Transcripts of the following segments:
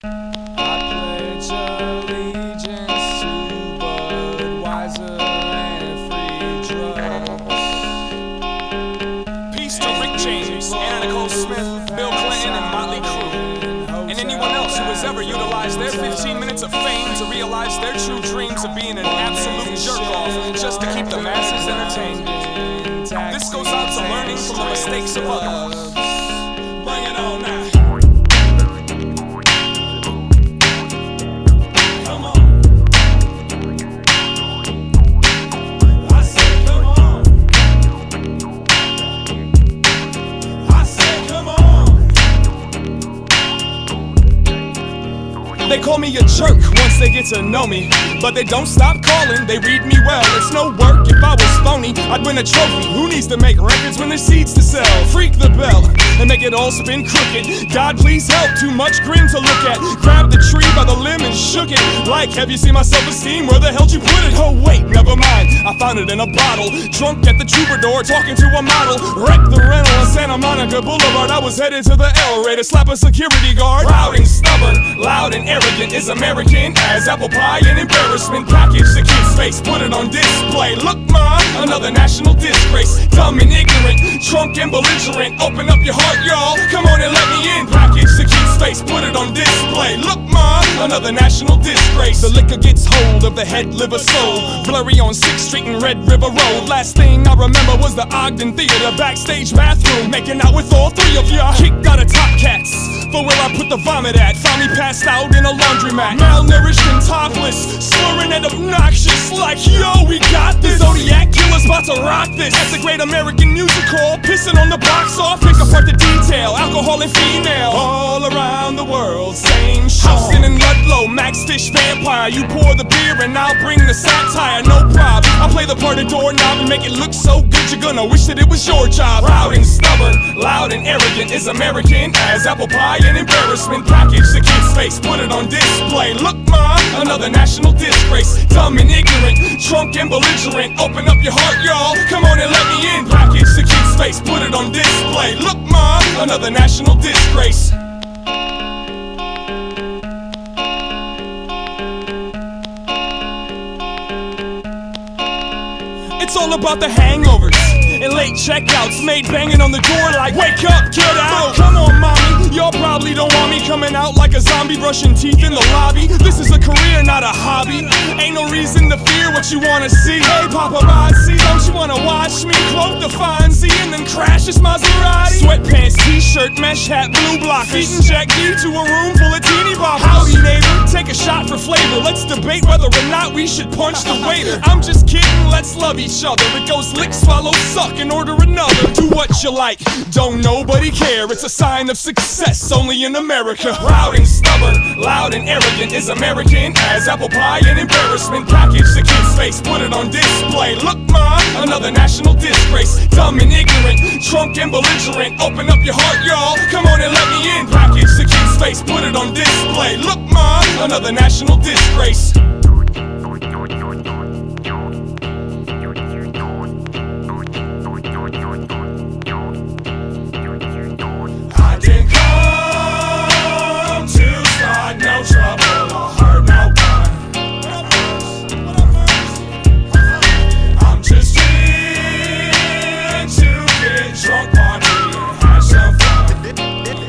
pledge allegiance to Budweiser and free drugs. Peace to Rick James, Anna Nicole Smith, Bill Clinton, and Motley Crue, and anyone else who has ever utilized their 15 minutes of fame to realize their true dreams of being an absolute jerk-off just to keep the masses entertained. This goes out to learning from the mistakes of others. Bring it on now. Come on. I said come on. I said come on. They call me a jerk once they get to know me, but they don't stop calling, they read me well. It's no work, if I was phony, I'd win a trophy. Who needs to make records when there's seeds to sell? Freak the bell and make it all spin crooked. God please help, too much grin to look at. Grabbed the tree by the limb and shook it. Like, have you seen my self-esteem? Where the hell'd you put it? Oh wait, never mind, I found it in a bottle. Drunk at the Troubadour, talking to a model. Wrecked the rental on Santa Monica Boulevard. I was headed to the L-ray to slap a security guard. Proud and stubborn, loud and arrogant, is American as apple pie and embarrassment. Package the kid's face, put it on display. Look, ma, another national disgrace. Dumb and ignorant, drunk and belligerent. Open up your heart, y'all, come on and let me in. Package the kid's face, put it on display. Look, ma, another national disgrace. The liquor gets hold of the head, liver, soul. Blurry on 6th Street and Red River Road. Last thing I remember was the Ogden Theater backstage bathroom, making out with all three of ya. Kicked out of Top Cats for where I put the vomit at. Found me passed out in a laundromat, malnourished and topless, slurring and obnoxious. Like, yo, we got this. Zodiac killer's about to rock this. At the Great American Music Hall, pissing on the box off. Pick apart the detail, alcohol and female. All around the world, same show. Houston and Ludlow, Max Fish Vampire. You pour the beer and I'll bring the satire, no problem. I'll play the part of doorknob and make it look so good you're gonna wish that it was your job. Proud and stubborn, loud and arrogant, is American as apple pie and embarrassment. Package the kid's face, put it on display. Look, ma, another national disgrace. Dumb and ignorant, drunk and belligerent. Open up your heart, y'all, come on and let me in. Package the kid's face, put it on display. Look, ma, another national disgrace. It's all about the hangovers and late checkouts, made banging on the door like, wake up, get out. Come on, mommy, y'all probably don't want me coming out like a zombie brushing teeth in the lobby. This is a career, not a hobby. Ain't no reason to fear what you wanna see. Hey, paparazzi, don't you wanna watch me cloak the Fonzie and then crash this Maserati? Sweatpants, t-shirt, mesh hat, blue blockers, feeding Jack D to a room full of teeny boppers. Howdy, neighbor, take a shot for flavor. Let's debate whether or not we should punch the waiter. I'm just kidding, let's love each other. It goes lick, swallow, suck, and order another. Do what you like, don't nobody care. It's a sign of success only in America. Proud and stubborn, loud and arrogant, is American as apple pie and embarrassment. Package the kid's face, put it on display. Look, ma, another national disgrace. Dumb and ignorant, drunk and belligerent. Open up your heart, y'all, come on and let me in. Package the kid's face, put it on display. Look, ma, another national disgrace.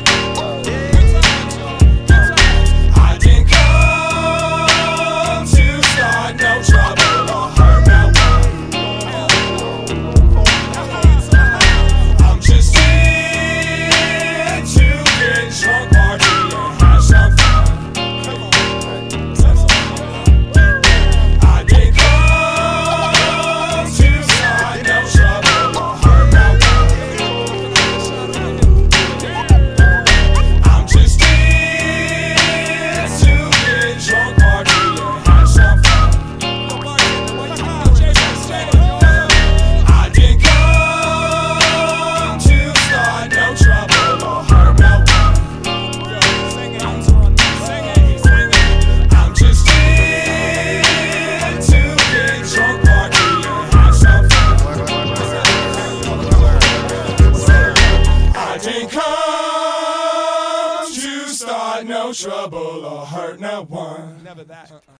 To or hurt no one. Never that.